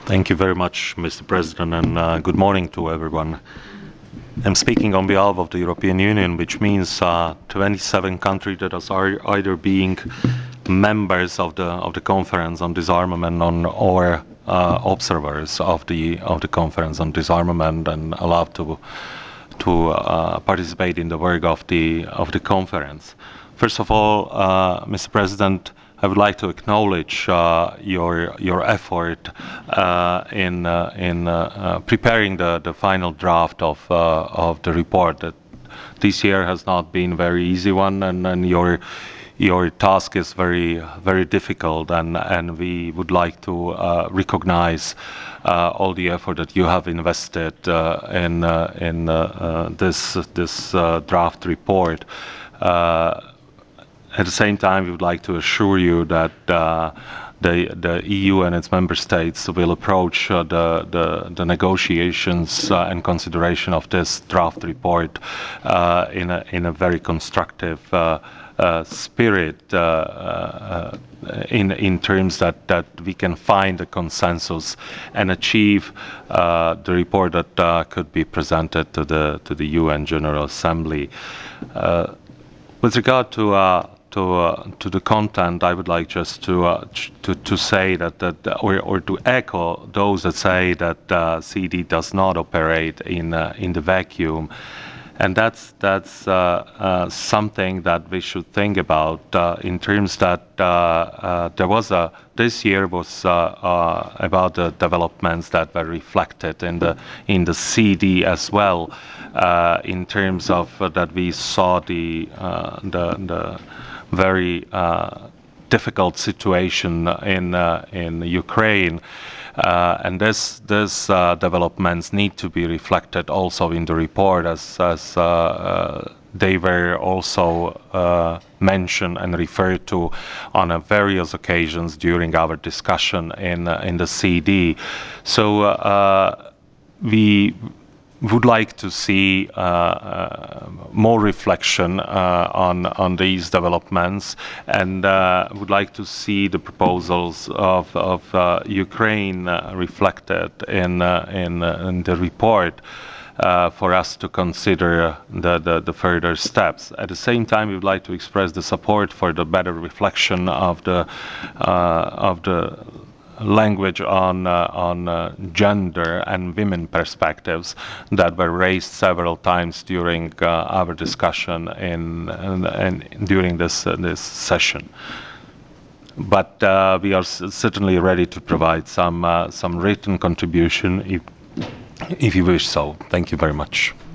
Thank you very much, Mr. President, and good morning to everyone. I'm speaking on behalf of the European Union, which means 27 countries that are either being members of the Conference on Disarmament or observers of the Conference on Disarmament and allowed to participate in the work of the conference. First of all, Mr. President, I would like to acknowledge your effort in preparing the final draft of the report. That this year has not been a very easy one, and your task is very difficult, and we would like to recognize all the effort that you have invested in this draft report. At the same time, we would like to assure you that the EU and its member states will approach the negotiations and consideration of this draft report in a very constructive spirit, in terms that we can find a consensus and achieve the report that could be presented to the UN General Assembly. With regard to the content, I would like just to say or to echo those that say that CD does not operate in the vacuum, and that's something that we should think about in terms that this year was about the developments that were reflected in the CD as well, in terms of that we saw the very difficult situation in Ukraine, and this developments need to be reflected also in the report, as they were also mentioned and referred to on various occasions during our discussion in the CD. So we would like to see more reflection on these developments, and would like to see the proposals of Ukraine reflected in the report for us to consider the further steps. At the same time, we would like to express the support for the better reflection of the language on gender and women perspectives that were raised several times during our discussion during this session. But we are certainly ready to provide some written contribution if you wish so. Thank you very much.